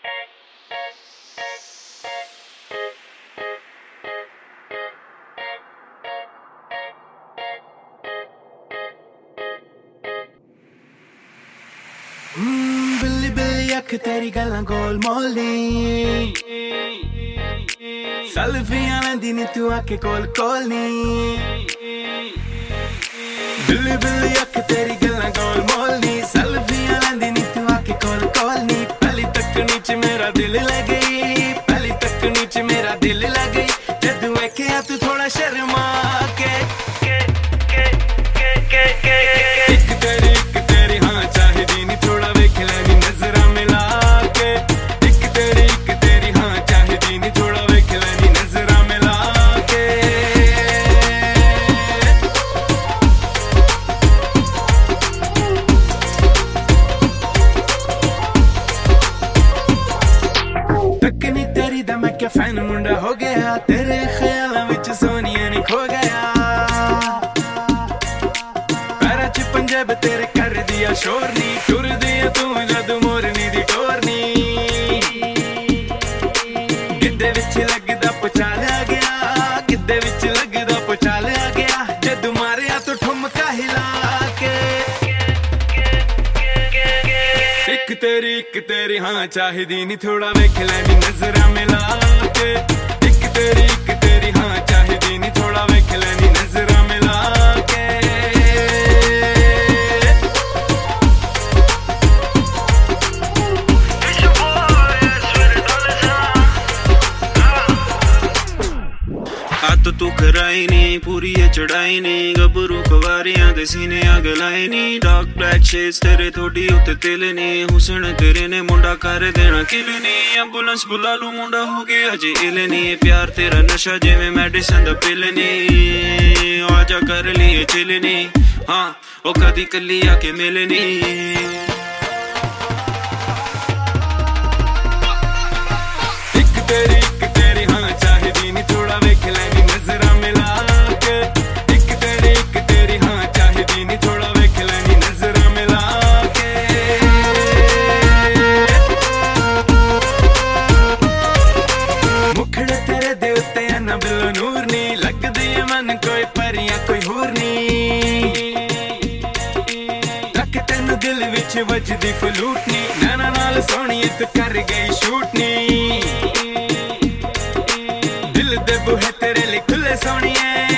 बिल्ली बिल्ली अख तेरी गल्लां गोल मोली सल्फियां लैंदी नी तू आके कोल कोल नी बिल्ली बिल्ली अख तेरी गल्लां गोल मोली सल्फियां लैंदी नी तू आके कोल कोल नी पहली तकनी च मेरा दिल लग गई पहली तकनी च मेरा दिल लग गई जदू वेखिया तू थोड़ा शर्मा के एक तेरी हाँ चाहिदी नी थोड़ा वेख लैनी नजरां मिला के एक तेरी हाँ चाहिदी नी थोड़ा वेख लैनी नजरां मिला के तकनी तेरी दा मैं क्या फैन मुंडा हो गया तेरे ख्यालां विच सोनिया नी खो गया पंजाब तेरे कर दिया शोर नी टुर दिया तू जदू मोरनी दी टोरनी गिद्धे विच लगदा पचालिया गया गिद्धे विच लगदा पचालिया गया जदू मारिया तू ठुमका हिला के एक तेरी हाँ चाहिदी नी थोड़ा वेख लैनी नजरां मिला के एक तेरी हाँ चाहिदी नी थोड़ा वेख लैनी नजरां मिला के तो तू कराई नी पूरी है चढ़ाई नी गबरू कवारियां दे सीने अग लाई नी डार्क ब्लैक शेड्स तेरे थोड़ी उत्ते तिल नी हुसन तेरे ने मुंडा कर देना किल नी एंबुलेंस बुला लू मुंडा हो गया अजे इल नी प्यार तेरा नशा जिवें मेडिसिन दा पिल नी आजा कर लिए चिल नी हाँ ओ कदी कली आके मिल नी एक तेरी हाँ चाहिदी नी थोड़ा वेख लैनी नजरां मिला के एक तेरी हाँ चाहिदी नी थोड़ा वेख लैनी नजरां मिला के मुखड़े तेरे दे उत्ते ना बिल्लो नूर नी लगदी है मन कोई परियां कोई होर नी रख तैनू दिल विच वजदी फलूट नी नैना नाल सोहणीए तू कर गई शूट नी दिल दे बूहे तेरे लिए खुले सोहणीए